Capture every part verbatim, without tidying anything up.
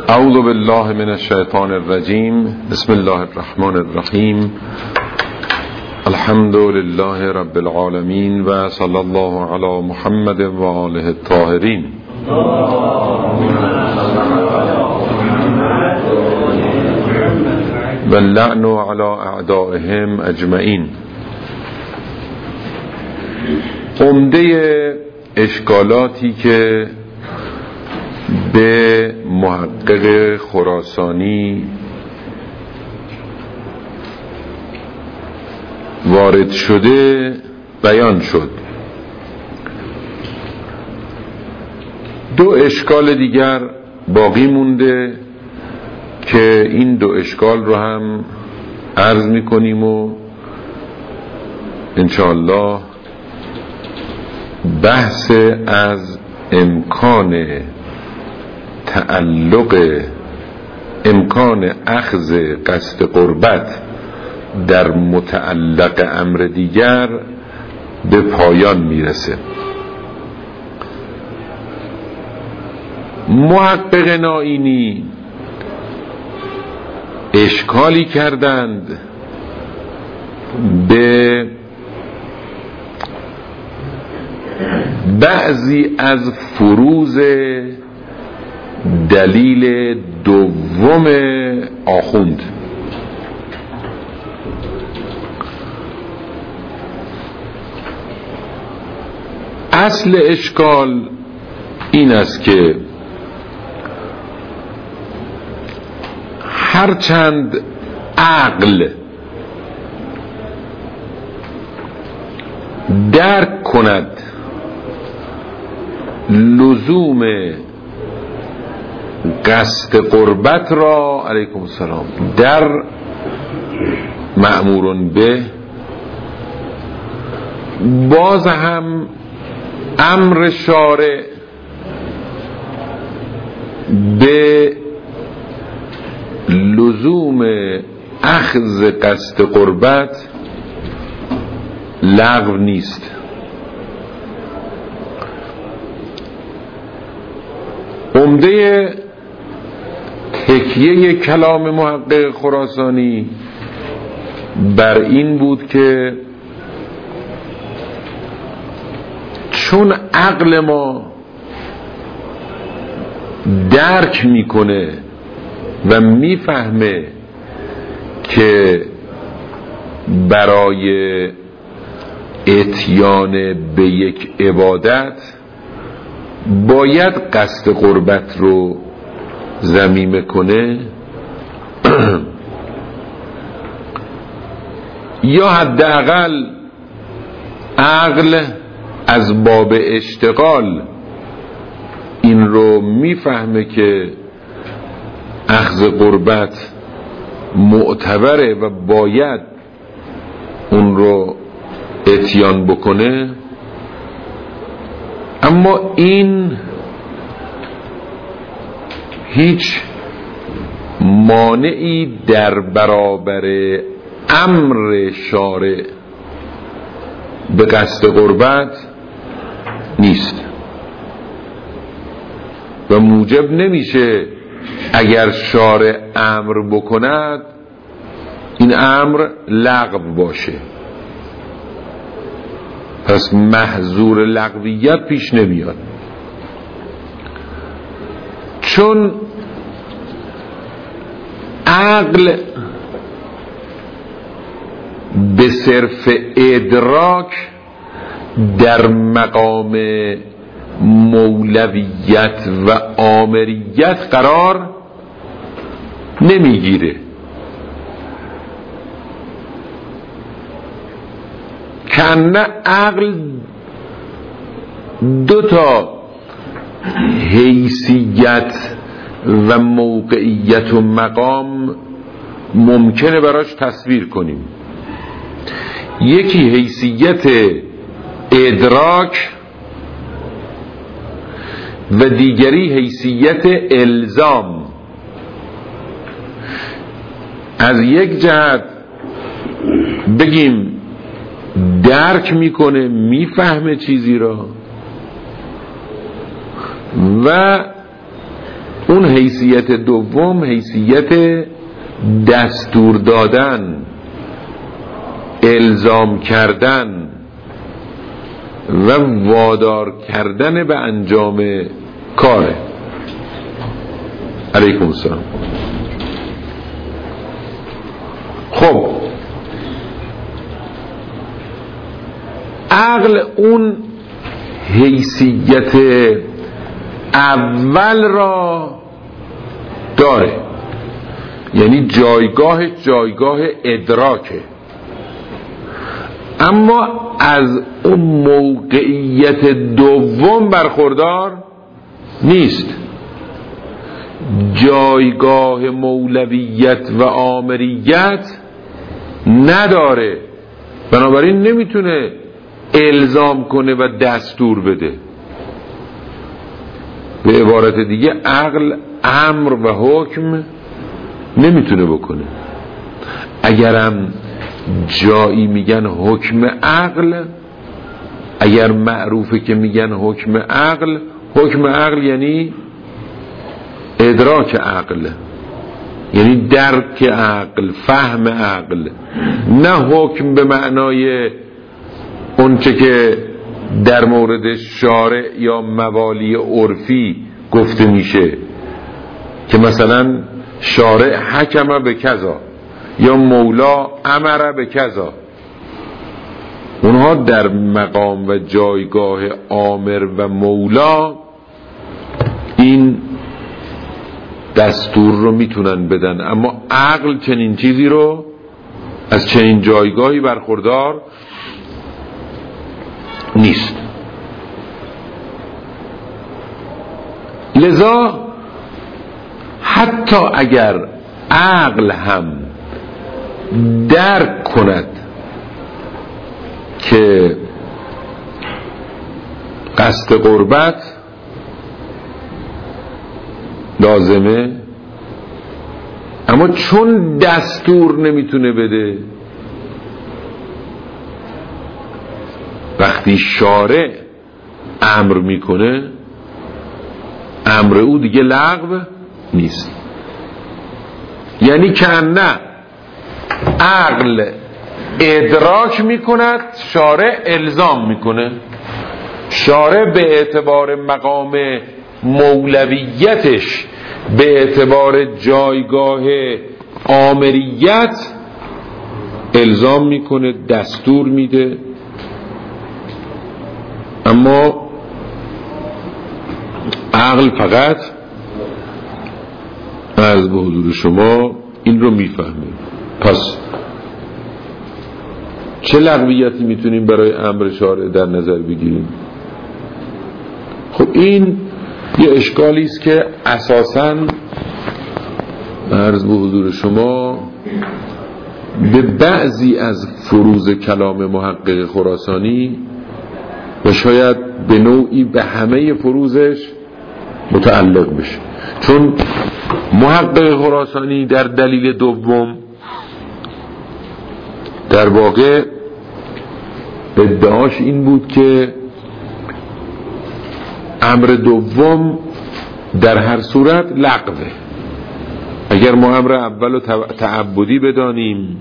اعوذ بالله من الشیطان الرجیم. بسم الله الرحمن الرحیم. الحمد لله رب العالمین و صلی الله علی محمد و آله الطاهرین. و اللعن علی اعدائهم اجمعین. عمده اشکالاتی که به محقق خراسانی وارد شده بیان شد. دو اشکال دیگر باقی مونده که این دو اشکال رو هم عرض میکنیم و انشاءالله بحث از امکان تعلق امکان اخذ قصد قربت در متعلق امر دیگر به پایان میرسه. محقق نائینی اشکالی کردند به بعضی از فروض دلیل دوم آخوند. اصل اشکال این است که هرچند عقل درک کند لزوم قصد قربت را علیکم السلام در مأمورون به، باز هم امر شارع به لزوم اخذ قصد قربت لغو نیست. عمده تکیه کلام محقق خراسانی بر این بود که چون عقل ما درک میکنه و میفهمه که برای اتیان به یک عبادت باید قصد قربت رو ضمیمه کنه، یا حداقل عقل از باب اشتغال این رو میفهمه که اخذ قربت معتبره و باید اون رو اتیان بکنه، اما این هیچ مانعی در برابر امر شارع به قصد قربت نیست و موجب نمیشه اگر شارع امر بکند این امر لغو باشه. پس محظور لغویت پیش نمیاد، چون عقل به صرف ادراک در مقام مولویت و آمریت قرار نمیگیره. کنه عقل دو تا حیثیت و موقعیت و مقام ممکنه براش تصویر کنیم. یکی حیثیت ادراک و دیگری حیثیت الزام. از یک جهت بگیم درک میکنه، میفهمه چیزی را، و اون حیثیت دوم حیثیت دستور دادن، الزام کردن و وادار کردن به انجام کاره. علیکم السلام. خب عقل اون حیثیت اول را داره، یعنی جایگاه جایگاه ادراکه، اما از اون موقعیت دوم برخوردار نیست. جایگاه مولویت و آمریت نداره، بنابراین نمیتونه الزام کنه و دستور بده. به عبارت دیگه عقل امر و حکم نمیتونه بکنه. اگرم جایی میگن حکم عقل، اگر معروفه که میگن حکم عقل، حکم عقل یعنی ادراک عقل، یعنی درک عقل، فهم عقل، نه حکم به معنای اونچه که در مورد شارع یا موالی عرفی گفته میشه که مثلا شارع حکم به کذا یا مولا امر به کذا. اونها در مقام و جایگاه آمر و مولا این دستور رو میتونن بدن، اما عقل چنین چیزی رو از چنین جایگاهی برخوردار نیست. لذا حتی اگر عقل هم درک کند که قصد قربت لازمه، اما چون دستور نمیتونه بده، وقتی شارع امر میکنه امر او دیگه لغو نیست. یعنی که نه عقل ادراک میکند، شارع الزام میکنه. شارع به اعتبار مقام مولویتش، به اعتبار جایگاه آمریت الزام میکنه، دستور میده، اما عقل فقط از به حضور شما این رو میفهمه. پس چه لغویتی میتونیم برای امر شارع در نظر بگیریم؟ خب این یه اشکالی است که اساساً عرض به حضور شما به بعضی از فروض کلام محقق خراسانی و شاید به نوعی به همه فروضش متعلق بشه. چون محقق خراسانی در دلیل دوم در واقع ادعاش این بود که امر دوم در هر صورت لغوه. اگر ما امر اول رو تعبدی بدانیم،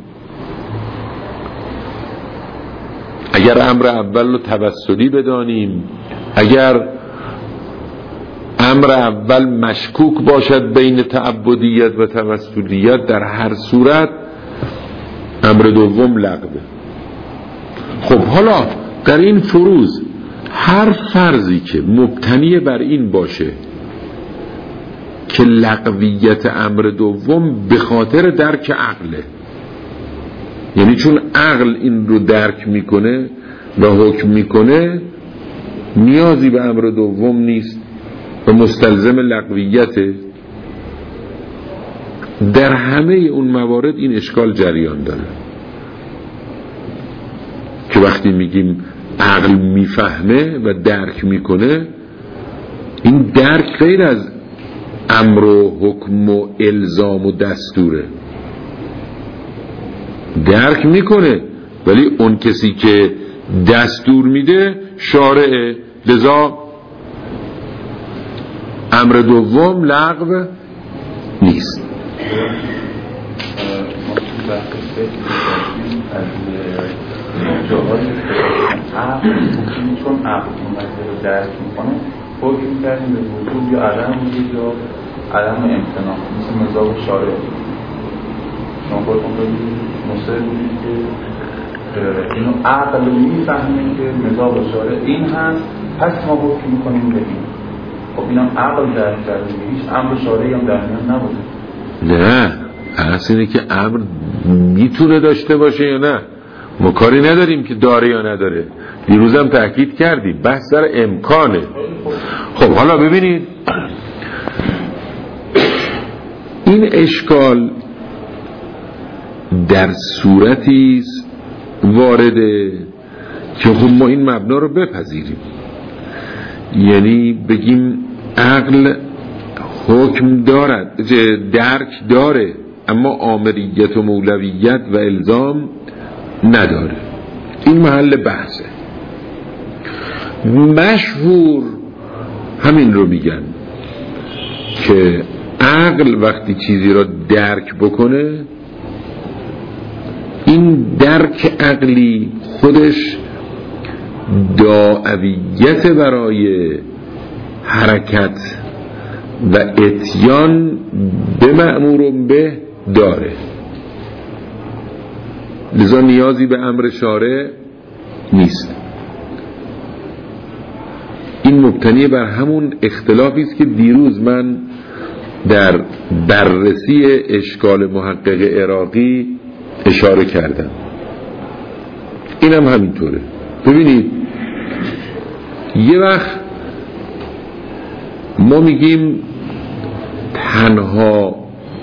اگر امر اول رو توسلی بدانیم، اگر امر اول مشکوک باشد بین تعبدیت و توسلیت، در هر صورت امر دوم لغوه. خب حالا در این فروض هر فرضی که مبتنی بر این باشه که لغویت امر دوم به خاطر درک عقله، یعنی چون عقل این رو درک میکنه و حکم میکنه، نیازی به امر دوم نیست و مستلزم لغویته، در همه اون موارد این اشکال جریان داره که وقتی میگیم عقل میفهمه و درک میکنه، این درک غیر از امر و حکم و الزام و دستوره. درک میکنه ولی اون کسی که دستور میده شارعه، لذا امر دوم لغو نیست. جاهایی عقل چون عقل مسئله رو درک میکنه حکم کردیم به وجود یا عدم وجود یا عدم امتناع، مثل مذاق شارع. شما خودتون خیلی مصر بودید که اینو عقل میفهمیم که مذاق شارع این هست، پس ما حکم میکنیم به این. خب اینم عقل درک کرده، هیچ امر شارعی هم در میان نبوده. نه، اصل اینه که امر میتونه داشته باشه یا نه. ما کاری نداریم که داره یا نداره. دیروزم تأکید کردیم بحث در امکانه. خب حالا ببینید این اشکال در صورتی وارده که خب ما این مبنا رو بپذیریم، یعنی بگیم عقل حکم دارد، درک داره اما آمریت و مولویت و الزام نداره. این محل بحثه. مشهور همین رو میگن که عقل وقتی چیزی را درک بکنه، این درک عقلی خودش داعیت برای حرکت و اتیان به مأمور به داره، لذا نیازی به امر شارع نیست. این مبتنی بر همون اختلافی است که دیروز من در بررسی اشکال محقق عراقی اشاره کردم. این هم همینطوره. ببینید یه وقت ما میگیم تنها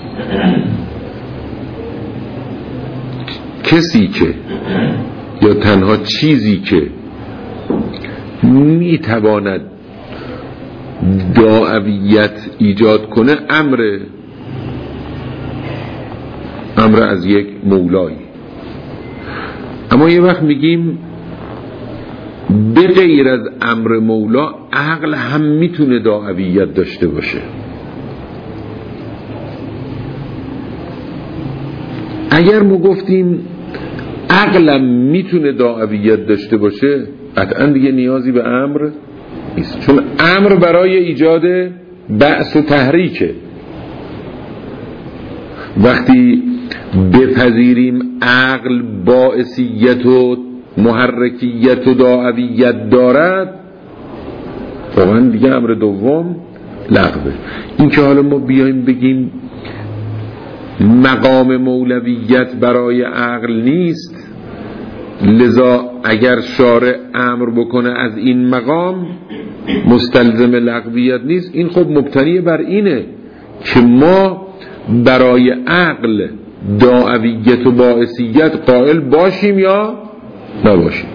کسی که یا تنها چیزی که میتواند داعیت ایجاد کنه امر امر از یک مولایی. اما یه وقت میگیم به غیر از امر مولا عقل هم میتونه داعیت داشته باشه. اگر ما گفتیم عقلم میتونه داعیت داشته باشه، قطعا دیگه نیازی به امر نیست، چون امر برای ایجاد بعث و تحریکه. وقتی بپذیریم عقل باعثیت و محرکیت و داعیت دارد، واقعا دیگه امر دوم لغوه. این که حالا ما بیایم بگیم مقام مولویت برای عقل نیست، لذا اگر شارع امر بکنه از این مقام مستلزم لغویت نیست، این خب مبتنی بر اینه که ما برای عقل داعیت و باعثیت قائل باشیم یا نباشیم.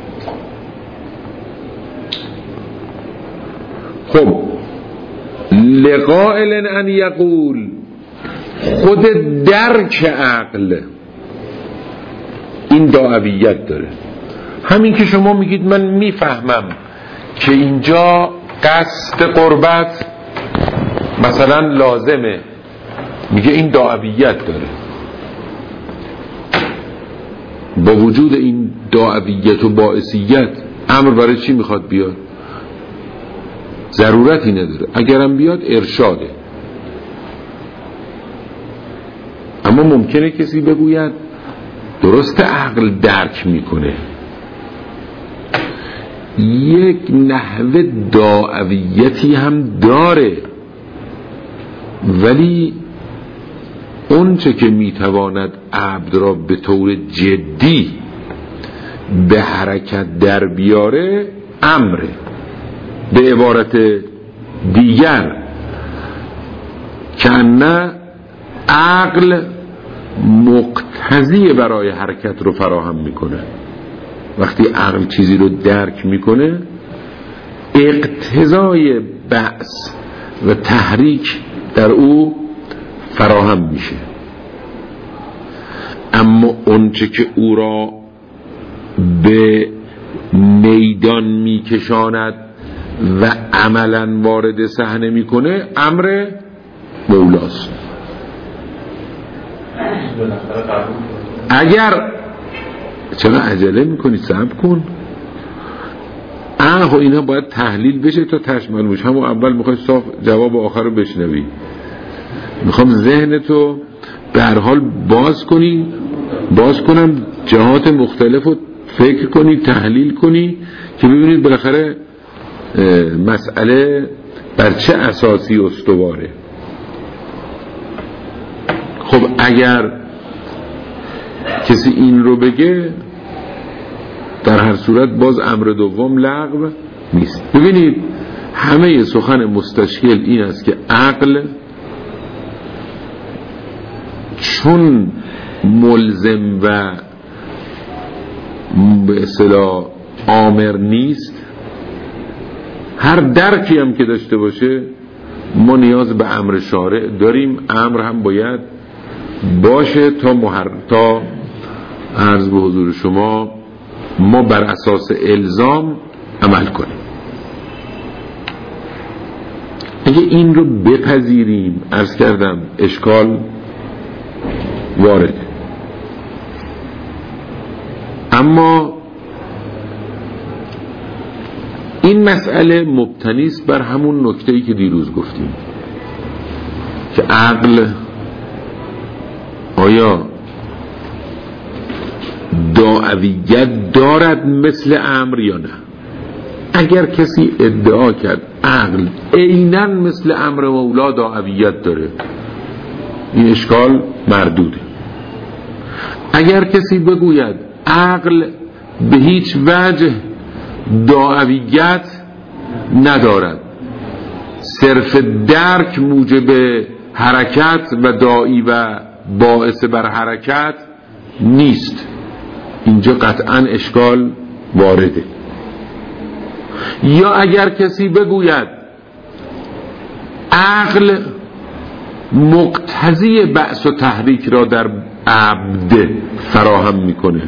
خب لقائل ان یقول، خود درک عقل این داعیت داره. همین که شما میگید من میفهمم که اینجا قصد قربت مثلا لازمه، میگه این داعیت داره. با وجود این داعیت و باعثیت امر برای چی میخواد بیاد؟ ضرورتی نداره، اگرم بیاد ارشاده. اما ممکنه کسی بگوید درست عقل درک میکنه، یک نحوه داعیتی هم داره، ولی اون چه که میتواند عبد را به طور جدی به حرکت در بیاره امره. به عبارت دیگر که نه عقل مقتضی برای حرکت رو فراهم میکنه. وقتی عقل چیزی رو درک میکنه اقتضای بعث و تحریک در او فراهم میشه. اما اونچه که او را به میدان میکشاند و عملا وارد صحنه میکنه امر مولاست. اگر چرا عجله میکنی؟ صبر کن. اه اینا باید تحلیل بشه تا تشمل بشه. همون اول میخوای صاف جواب آخر رو بشنوی. میخوام ذهنتو به هر حال باز کنی، باز کنم جهات مختلف رو فکر کنی، تحلیل کنی که ببینید بالاخره مسئله بر چه اساسی استواره. خب اگر کسی این رو بگه در هر صورت باز امر دوم لغو نیست. ببینید همه سخن مستشکل این است که عقل چون ملزم و به اصطلاح آمر نیست، هر درکی هم که داشته باشه ما نیاز به امر شارع داریم. امر هم باید باشه تا محر تا عرض به حضور شما ما بر اساس الزام عمل کنیم. اگه این رو بپذیریم عرض کردم اشکال وارده. اما این مسئله مبتنی است بر همون نکته‌ای که دیروز گفتیم که عقل آیا داعیت دارد مثل امر یا نه. اگر کسی ادعا کرد عقل عیناً مثل امر مولا داعیت داره، این اشکال مردوده. اگر کسی بگوید عقل به هیچ وجه داعیت ندارد، صرف درک موجب حرکت و داعی و باعث بر حرکت نیست، اینجا قطعا اشکال وارده. یا اگر کسی بگوید عقل مقتضی بعث و تحریک را در عبد فراهم میکنه،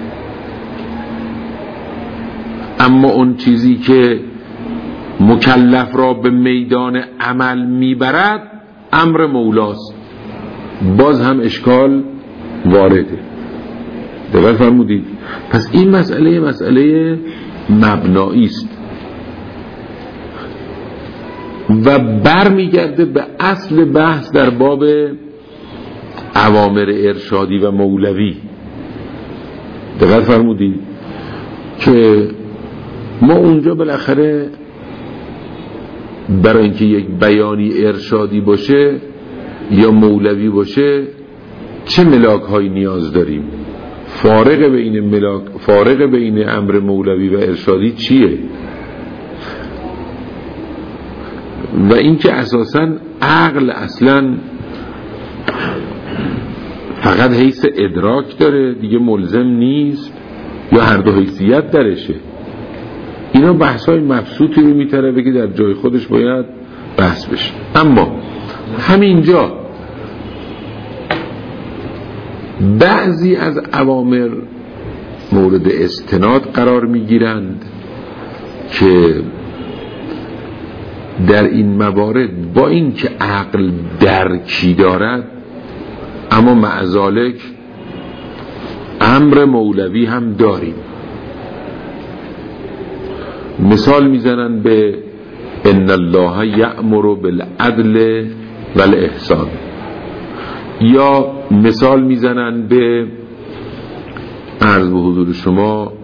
اما اون چیزی که مکلف را به میدان عمل میبرد امر مولاست، باز هم اشکال وارده. دقیق فرمودید؟ پس این مسئله مسئله مبنایی است و برمیگرده به اصل بحث در باب اوامر ارشادی و مولوی. دقیق فرمودید که ما اونجا بالاخره برای اینکه یک بیانی ارشادی باشه یا مولوی باشه چه ملاک هایی نیاز داریم؟ فارق بین ملاک فارق بین امر مولوی و ارشادی چیه؟ و اینکه اساساً عقل اصلاً فقط حیث ادراک داره دیگه ملزم نیست یا هر دو حیثیت درشه. اینا بحث‌های مبسوطی رو می‌طلبه که در جای خودش باید بحث بشه. اما همینجا بعضی از اوامر مورد استناد قرار میگیرند که در این موارد با این که عقل درکی دارد اما معذالک امر مولوی هم داریم. مثال میزنن به ان الله یأمر بالعدل والاحسان، یا مثال میزنن به عرض به حضور شما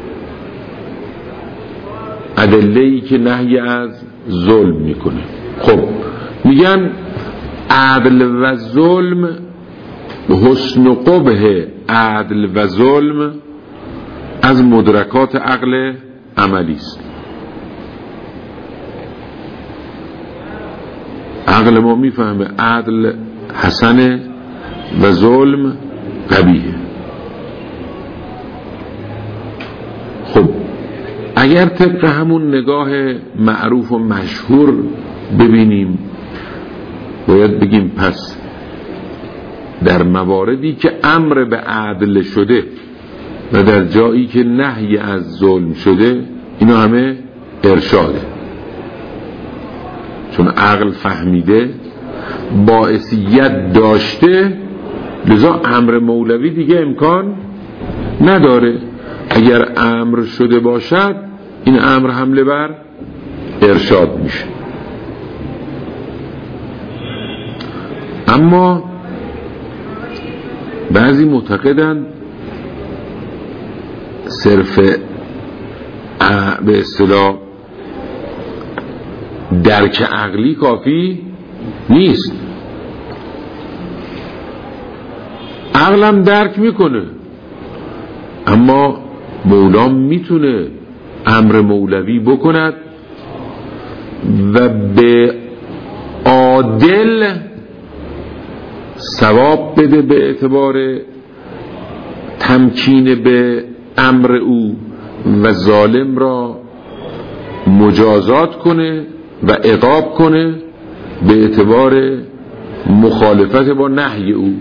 ادله‌ای که نهی از ظلم میکنه. خب میگن عدل و ظلم، حسن و قبح عدل و ظلم از مدرکات عقل عملی است. عقل ما میفهمه عدل حسنه و ظلم قبیحه. خب اگر طبق همون نگاه معروف و مشهور ببینیم باید بگیم پس در مواردی که امر به عدل شده و در جایی که نهی از ظلم شده اینا همه ارشاده. چون عقل فهمیده باعثیت داشته، لذا امر مولوی دیگه امکان نداره. اگر امر شده باشد این امر حمله بر ارشاد میشه. اما بعضی معتقدند صرف به اصطلاح درک عقلی کافی نیست، عقلم درک میکنه، اما مولا میتونه امر مولوی بکند و به عادل ثواب بده به اعتبار تمکین به امر او و ظالم را مجازات کنه و عقاب کنه به اعتبار مخالفت با نهی او.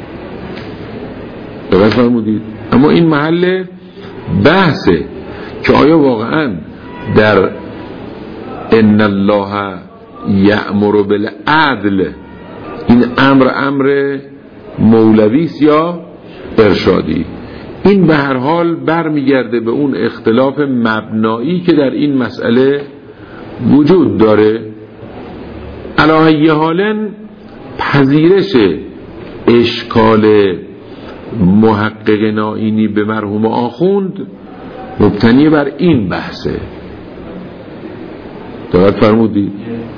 درست فرمودید؟ اما این محل بحثه که آیا واقعا در ان الله یأمر بالعدل این امر امر مولوی است یا ارشادی؟ این به هر حال برمیگرده به اون اختلاف مبنایی که در این مسئله وجود داره. علی ای حال پذیرش اشکال محقق نائینی به مرحوم آخوند مبتنی بر این بحثه. دقت فرمودید؟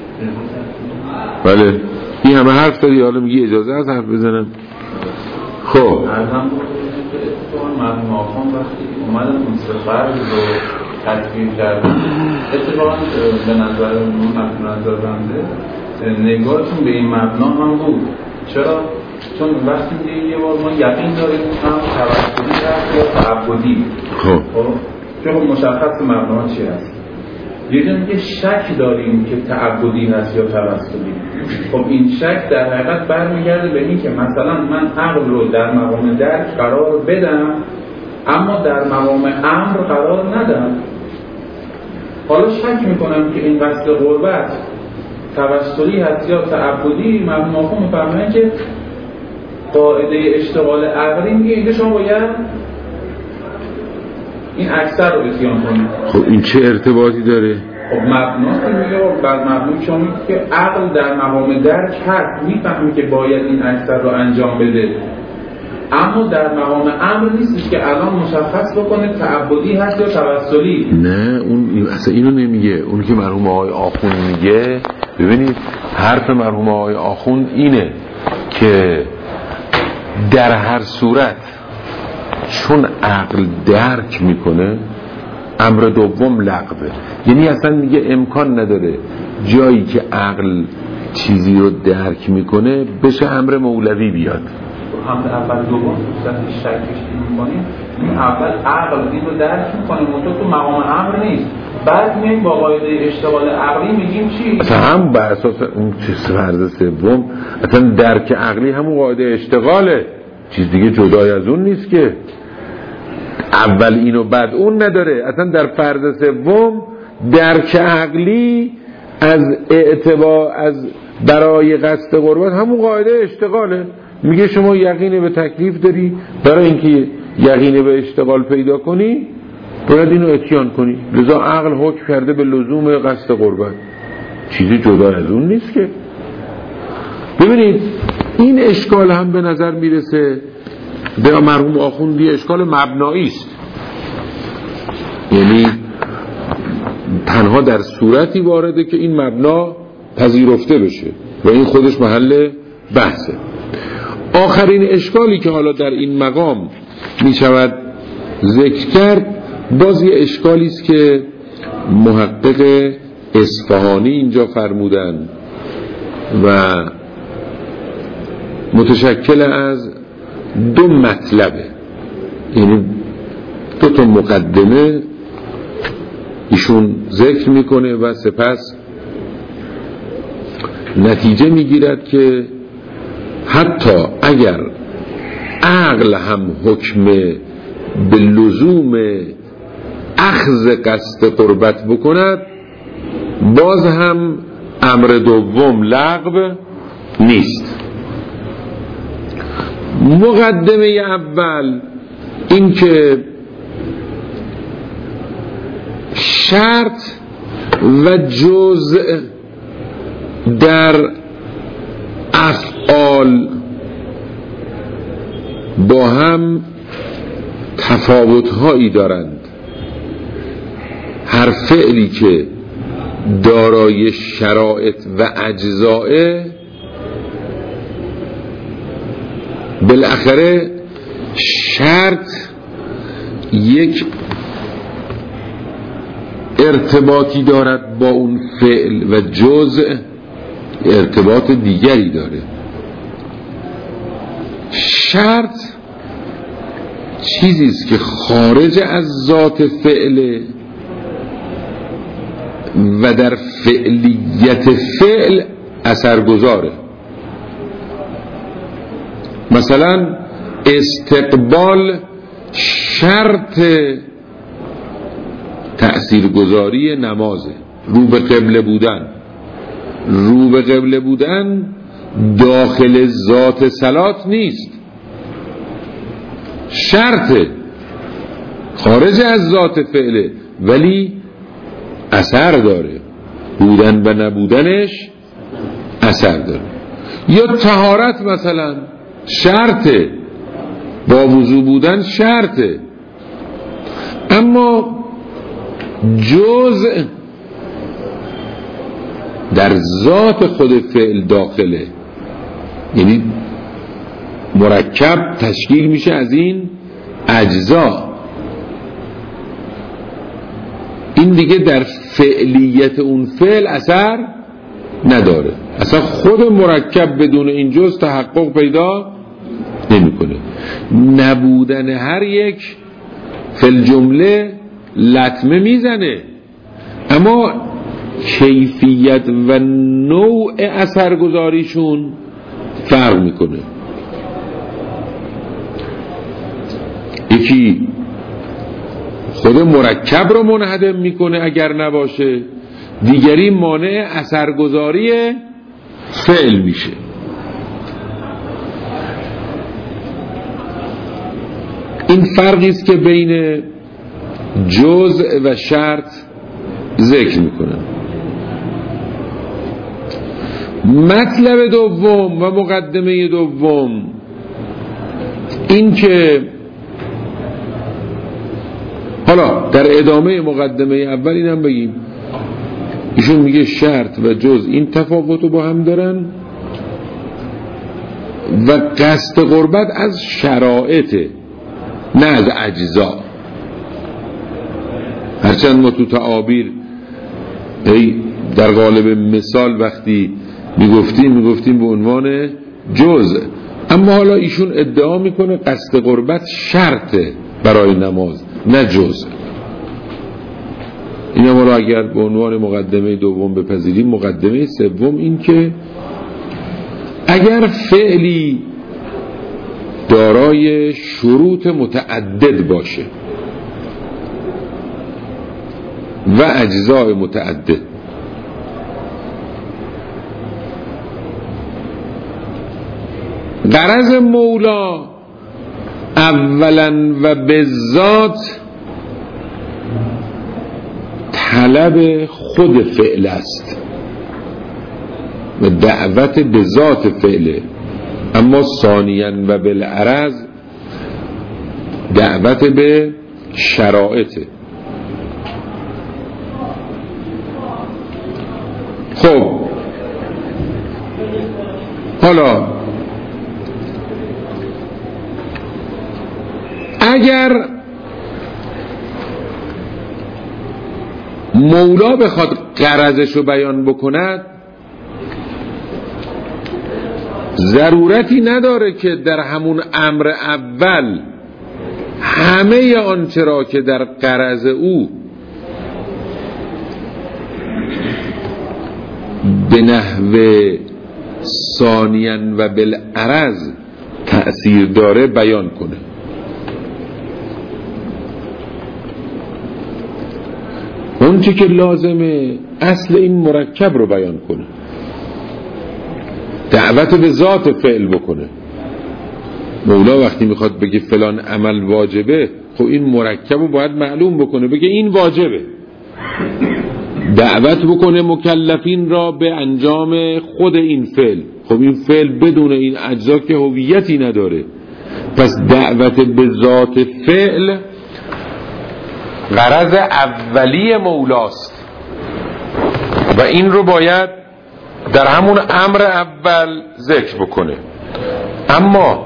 بله این همه حرف داری، حالا میگی اجازه از حرف بزنم. خب مرحوم آخوند وقتی اومدن مستقر رو تصویر کردن، اتفاقا به نظر من نظر بنده نگاهتون به این مبنا هم بود. چرا؟ چون وقتی میگه یه بار ما یقین داریم هم توسلی هست یا تعبدی، خب چون مشخص مبنا چی هست. یه جا میگه شک داریم که تعبدی هست یا توسلی. خب این شک در حقیقت برمیگرده به این که مثلا من عقل رو در مقام درک قرار بدم اما در مقام امر قرار ندم. حالا شک میکنم که این قصد قربت توسلی هست یا تعبدی. مرحوم آخوند میفرمایند که قاعده اشتغال عقلی میگه اینجا شما باید این اکثر رو اتیان کنید. خب این چه ارتباطی داره؟ خب مبناست میگه بر مبنای شما میگه که عقل در مقام درک هست، میفهمی که باید این اکثر رو انجام بده، اما در مقام امر نیست که الان مشخص بکنه تعبدی هست یا توسلی. نه اون اصلا اینو نمیگه. اون که مرحوم آقای آخوند میگه، ببینید حرف مرحوم آقای آخوند اینه که در هر صورت چون عقل درک میکنه امر دوم لغوه. یعنی اصلا میگه امکان نداره جایی که عقل چیزی رو درک میکنه بشه امر مولوی بیاد. هم اول دوم صورت شکش میکنیم، این اول عقل این رو درک میکنه منطقه تو مقام امر نیست، بعد میگیم با قاعده اشتغال عقلی میگیم چی؟ اصلا هم بر اساس اون چیز فرض سوم اصلا درک عقلی همون قاعده اشتغاله، چیز دیگه جدای از اون نیست که اول اینو بعد اون نداره. اصلا در فرض سوم درک عقلی از اعتبار از برای قصد قربت همون قاعده اشتغاله. میگه شما یقین به تکلیف داری، برای اینکه یقین به اشتغال پیدا کنی باید اینو اتیان کنی، لذا عقل حکم کرده به لزوم قصد قربت، چیزی جدا از اون نیست که. ببینید این اشکال هم به نظر میرسه به مرحوم آخوندی اشکال مبنایی است، یعنی تنها در صورتی وارده که این مبنا پذیرفته بشه و این خودش محل بحثه. آخرین اشکالی که حالا در این مقام می شود ذکر کرد باز یه اشکالی است که محقق اصفهانی اینجا فرمودن و متشکل از دو مطلبه، یعنی دو تا مقدمه ایشون ذکر میکنه و سپس نتیجه میگیرد که حتی اگر عقل هم حکم به لزوم اخذ قصد قربت بکند باز هم امر دوم لغو نیست. مقدمه اول این که شرط و جزء در افعال با هم تفاوت‌هایی دارند. هر فعلی که دارای شرایط و اجزاء بالاخره شرط یک ارتباطی دارد با اون فعل و جزء ارتباط دیگری داره. شرط چیزی است که خارج از ذات فعل و در فعلیت فعل اثرگذاره. مثلا استقبال شرط تأثیرگذاری نمازه. رو به قبله بودن رو به قبله بودن داخل ذات صلات نیست، شرط خارج از ذات فعله ولی اثر داره. بودن و نبودنش اثر داره. یا طهارت مثلا شرطه، با وضو بودن شرطه، اما جزء در ذات خود فعل داخله، یعنی مرکب تشکیل میشه از این اجزا. این دیگه در فعلیت اون فعل اثر نداره. اصلا خود مرکب بدون این جزء تحقق پیدا نمیکنه. نبودن هر یک فی جمله لطمه میزنه، اما کیفیت و نوع اثرگذاریشون فرق میکنه. یکی خود مرکب رو منهدم میکنه اگر نباشه، دیگری مانع اثرگذاری فعل میشه. این فرقی است که بین جزء و شرط ذکر میکنه. مطلب دوم و مقدمه دوم این که حالا در ادامه مقدمه اول اینم بگیم، ایشون میگه شرط و جزء این تفاوت رو با هم دارن و قصد قربت از شرایطه نه از اجزا. هرچند ما تو تعابیر در قالب مثال وقتی میگفتیم میگفتیم به عنوان جزء، اما حالا ایشون ادعا میکنه قصد قربت شرطه برای نماز نه جزء. این هم حالا اگر به عنوان مقدمه دوم بپذیریم، مقدمه سوم این که اگر فعلی دارای شروط متعدد باشه و اجزای متعدد، غرض مولا اولا و بالذات طلب خود فعل است و دعوت به ذات فعله، اما ثانیاً و بالعرض دعوت به شرایطه. خب حالا اگر مولا بخواد غرضش رو بیان بکند، ضرورتی نداره که در همون امر اول همه آنچه را که در غرض او به نحو ثانیاً و بالعرض تأثیر داره بیان کنه. اون چه که لازمه اصل این مرکب رو بیان کنه، دعوت به ذات فعل بکنه. مولا وقتی میخواد بگه فلان عمل واجبه، خب این مرکب رو باید معلوم بکنه، بگه این واجبه، دعوت بکنه مکلفین را به انجام خود این فعل. خب این فعل بدون این اجزا که هویتی نداره، پس دعوت به ذات فعل غرض اولی مولاست و این رو باید در همون امر اول ذکر بکنه. اما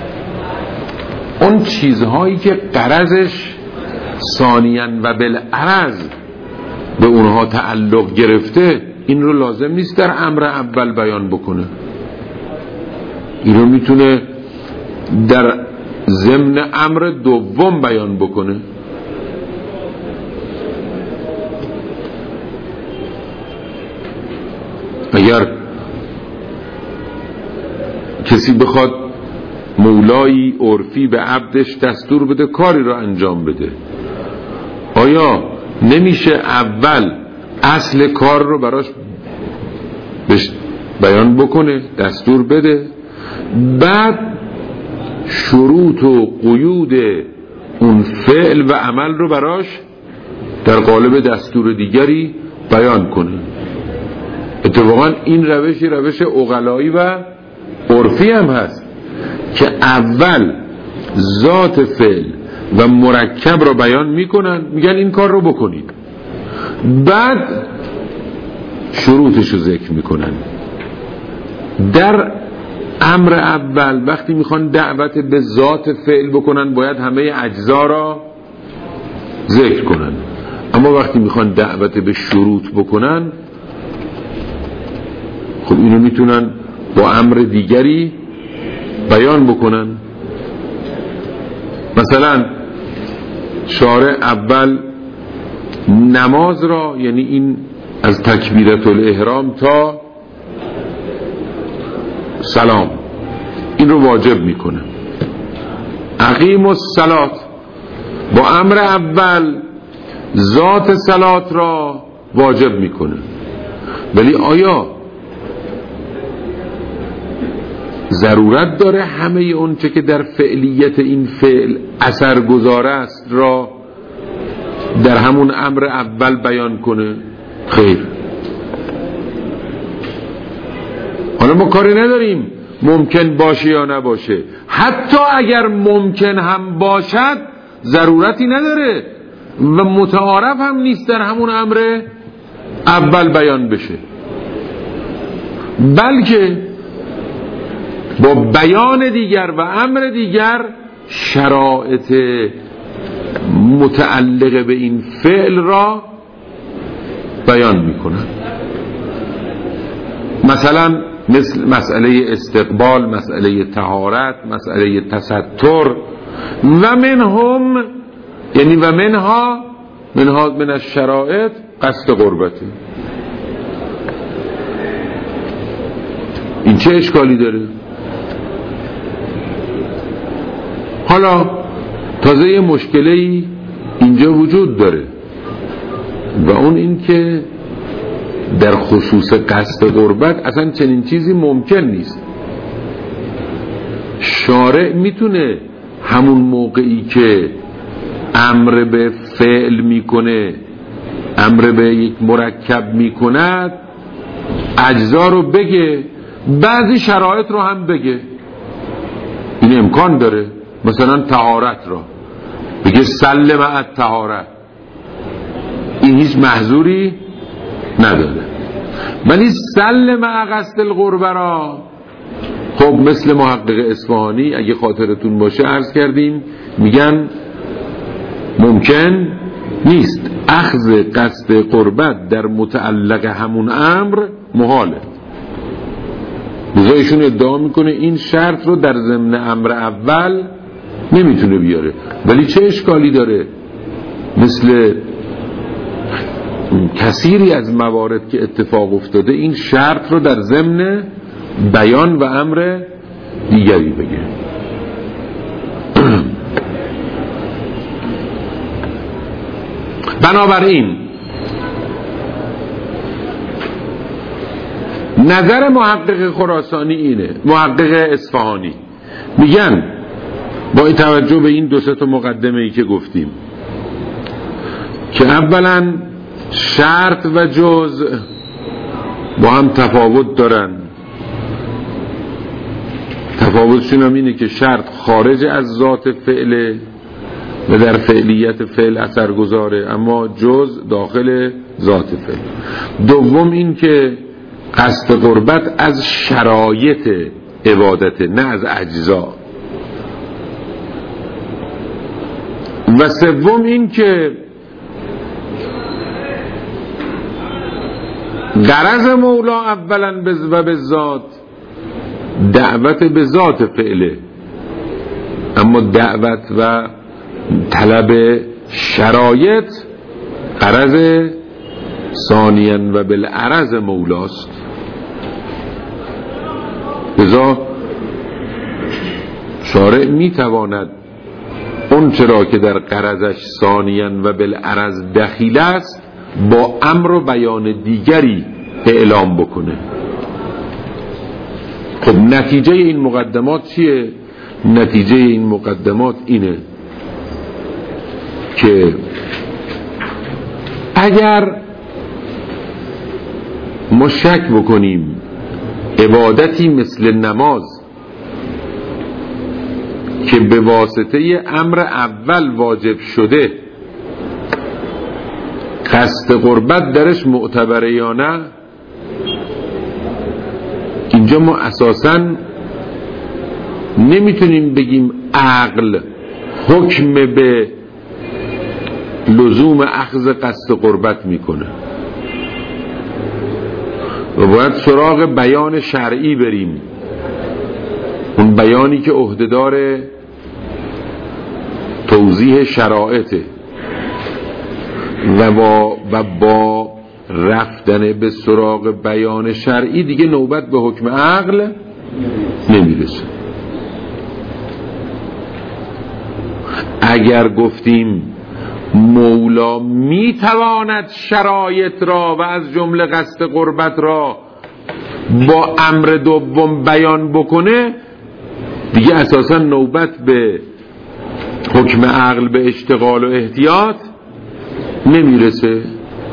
اون چیزهایی که غرضش ثانیاً و بالعرض به اونها تعلق گرفته، این رو لازم نیست در امر اول بیان بکنه، این رو میتونه در ضمن امر دوم بیان بکنه. اگر کسی بخواد مولایی عرفی به عبدش دستور بده کاری رو انجام بده، آیا نمیشه اول اصل کار رو براش بیان بکنه، دستور بده، بعد شروط و قیود اون فعل و عمل رو براش در قالب دستور دیگری بیان کنه؟ اتفاقا این روشی روش عقلایی و عرفی هم هست که اول ذات فعل و مرکب رو بیان میکنن، میگن این کار رو بکنید، بعد شروطش رو ذکر میکنن. در امر اول وقتی میخوان دعوت به ذات فعل بکنن باید همه اجزا را ذکر کنن، اما وقتی میخوان دعوت به شروط بکنن خب اینو میتونن با امر دیگری بیان بکنن. مثلا شارع اول نماز را، یعنی این از تکبیرت الاحرام تا سلام، این رو واجب میکنه. اقیم الصلات، با امر اول ذات صلات را واجب میکنه. ولی آیا ضرورت داره همه اون چه که در فعلیت این فعل اثر گذار است را در همون امر اول بیان کنه؟ خیر. حالا ما کاری نداریم ممکن باشه یا نباشه، حتی اگر ممکن هم باشد ضرورتی نداره و متعارف هم نیست در همون امر اول بیان بشه، بلکه با بیان دیگر و امر دیگر شرایط متعلق به این فعل را بیان میکنن. مثلا مثل مسئله استقبال، مسئله طهارت، مسئله تستر و منهم، یعنی و منها منها من الشرائط قصد قربتی. این چه اشکالی داره؟ حالا تازه یه مشکلی اینجا وجود داره و اون این که در خصوص قصد قربت اصلا چنین چیزی ممکن نیست. شارع میتونه همون موقعی که امر به فعل میکنه، امر به یک مرکب میکند، اجزا رو بگه، بعضی شرایط رو هم بگه. این امکان داره. مثلا طهارت را بگه سل مع الطهارت، این هیچ محظوری نداره. ولی سل مع قصد القربه را خب مثل محقق اصفهانی اگه خاطرتون باشه عرض کردیم، میگن ممکن نیست، اخذ قصد قربت در متعلق همون امر محاله. بزایشون ادعا میکنه این شرط رو در ضمن امر اول نمیتونه بیاره. ولی چه اشکالی داره مثل کثیری از موارد که اتفاق افتاده این شرط رو در ضمن بیان و امر دیگری بگه؟ بنابراین نظر محقق خراسانی اینه، محقق اصفهانی، میگن با این توجه به این دو سه تا مقدمه ای که گفتیم که اولا شرط و جزء با هم تفاوت دارن. تفاوتشون هم اینه که شرط خارج از ذات فعله و در فعلیت فعل اثر گذاره، اما جزء داخل ذات فعل. دوم این که قصد قربت از شرایط عبادت، نه از اجزا. و سوم این که غرض مولا اولا و به ذات دعوت به ذات فعله، اما دعوت و طلب شرایط غرض ثانیاً و بالعرض مولاست. لذا شارع میتواند اون چرا که در غرضش ثانیاً و بالعرض دخیل است با امر و بیان دیگری اعلام بکنه. خب نتیجه این مقدمات چیه؟ نتیجه این مقدمات اینه که اگر ما شک بکنیم عبادتی مثل نماز که به واسطه امر اول واجب شده قصد قربت درش معتبره یا نه، اینجا ما اساساً نمیتونیم بگیم عقل حکم به لزوم اخذ قصد قربت میکنه و باید سراغ بیان شرعی بریم، اون بیانی که عهدهدار توضیح شرایطه و با, و با رفتن به سراغ بیان شرعی دیگه نوبت به حکم عقل نمیرسه. اگر گفتیم مولا میتواند شرایط را و از جمله قصد قربت را با امر دوم بیان بکنه، دیگه اساسا نوبت به حکم عقل به اشتغال و احتیاط نمیرسه.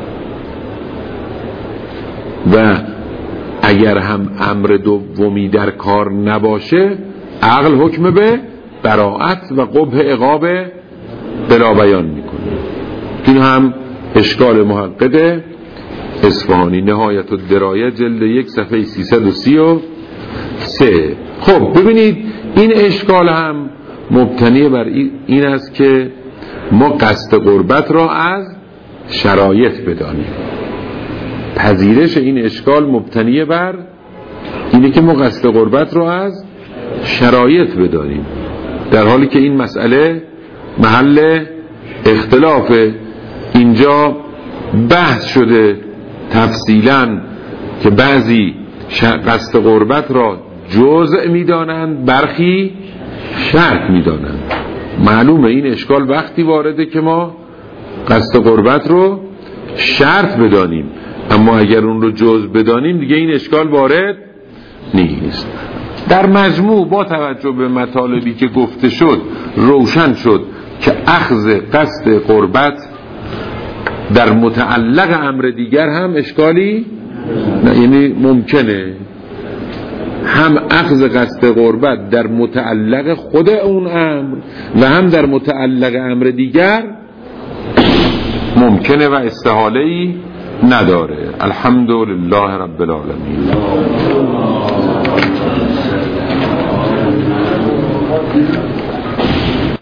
و اگر هم امر دومی در کار نباشه عقل حکم به براءت و قبح عقاب بلا بیان میکنه. این هم اشکال محقق اصفهانی، نهایت الدرایه جلد یک صفحه سیصد و سی و سه. خب ببینید این اشکال هم مبتنی بر این است که ما قصد قربت را از شرایط بدانیم. پذیرش این اشکال مبتنی بر اینه که ما قصد قربت را از شرایط بدانیم، در حالی که این مسئله محل اختلاف. اینجا بحث شده تفصیلا که بعضی قصد قربت را جزء میدانند، برخی شرط میدانند. معلومه این اشکال وقتی وارده که ما قصد قربت رو شرط بدانیم، اما اگر اون رو جزء بدانیم دیگه این اشکال وارد نیست. در مجموع با توجه به مطالبی که گفته شد روشن شد که اخذ قصد قربت در متعلق امر دیگر هم اشکالی نه، یعنی ممکنه هم اخذ قصد قربت در متعلق خود اون امر و هم در متعلق امر دیگر ممکنه و استحاله‌ای نداره. الحمدلله رب العالمین.